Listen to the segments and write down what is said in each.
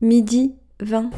12h20.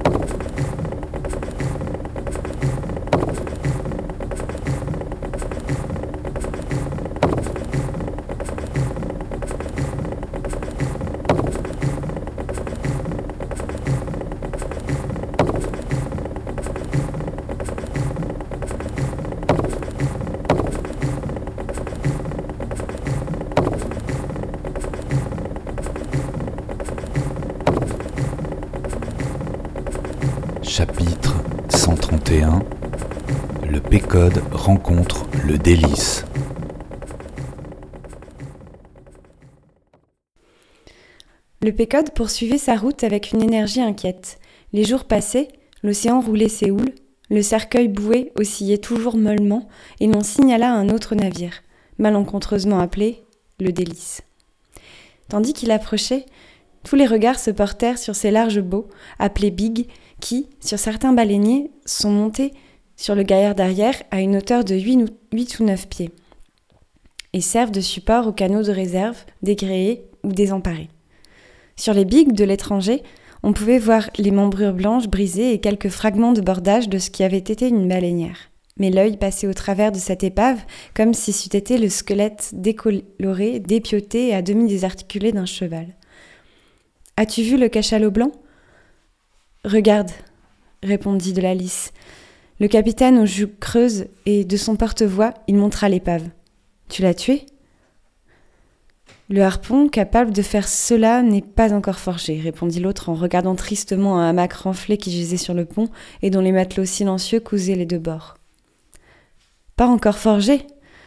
Chapitre 131. Le Pécode rencontre le délice. Le Pécode poursuivait sa route avec une énergie inquiète. Les jours passaient, l'océan roulait ses houles, le cercueil boué oscillait toujours mollement, et l'on signala un autre navire, malencontreusement appelé le Délice. Tandis qu'il approchait, tous les regards se portèrent sur ces larges baux, appelés Big, qui, sur certains baleiniers, sont montés sur le gaillard d'arrière à une hauteur de 8 ou 9 pieds, et servent de support aux canots de réserve, dégréés ou désemparés. Sur les bigues de l'étranger, on pouvait voir les membrures blanches brisées et quelques fragments de bordage de ce qui avait été une baleinière. Mais l'œil passait au travers de cette épave comme si c'eût été le squelette décoloré, dépioté et à demi désarticulé d'un cheval. « As-tu vu le cachalot blanc ?»« Regarde, » répondit de la Lys. Le capitaine aux joues creuses et de son porte-voix, il montra l'épave. « Tu l'as tué ?» Le harpon capable de faire cela n'est pas encore forgé, répondit l'autre en regardant tristement un hamac renflé qui gisait sur le pont et dont les matelots silencieux cousaient les deux bords. Pas encore forgé ?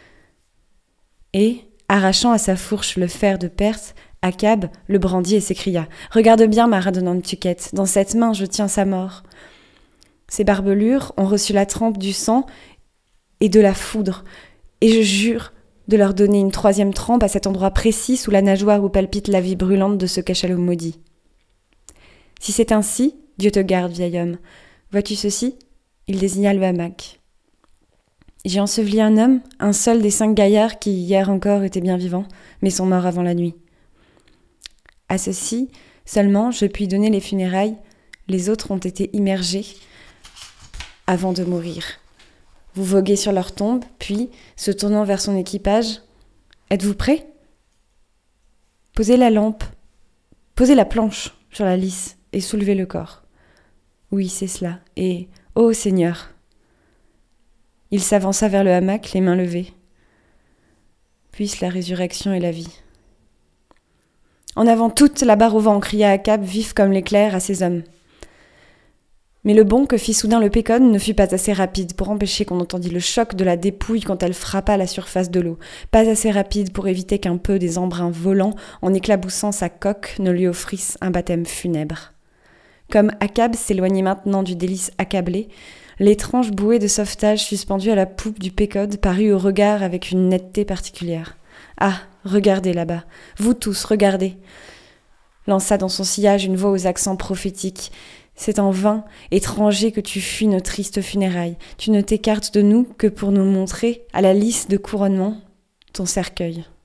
Et, arrachant à sa fourche le fer de Perse, Achab le brandit et s'écria « Regarde bien, ma radonnante Tuquette, dans cette main je tiens sa mort. Ces barbelures ont reçu la trempe du sang et de la foudre, et je jure de leur donner une troisième trempe à cet endroit précis sous la nageoire où palpite la vie brûlante de ce cachalot maudit. Si c'est ainsi, Dieu te garde, vieil homme. Vois-tu ceci ? Il désigna le hamac. J'ai enseveli un homme, un seul des 5 gaillards qui, hier encore, étaient bien vivants, mais sont morts avant la nuit. À ceci, seulement, je puis donner les funérailles, les autres ont été immergés avant de mourir. Vous voguez sur leur tombe, puis, se tournant vers son équipage, « Êtes-vous prêts ? Posez la lampe, posez la planche sur la Lys et soulevez le corps. Oui, c'est cela. Et, ô Seigneur !» Il s'avança vers le hamac, les mains levées. Puisse la résurrection et la vie. « En avant toute la barre au vent !» cria Achab, vif comme l'éclair, à ses hommes. Mais le bond que fit soudain le Pécode ne fut pas assez rapide pour empêcher qu'on entendît le choc de la dépouille quand elle frappa la surface de l'eau, pas assez rapide pour éviter qu'un peu des embruns volants, en éclaboussant sa coque, ne lui offrissent un baptême funèbre. Comme Achab s'éloignait maintenant du délice accablé, l'étrange bouée de sauvetage suspendue à la poupe du Pécode parut au regard avec une netteté particulière. « Ah, regardez là-bas, vous tous, regardez !» lança dans son sillage une voix aux accents prophétiques. C'est en vain, étranger, que tu fuis nos tristes funérailles. Tu ne t'écartes de nous que pour nous montrer, à la Lys de couronnement, ton cercueil.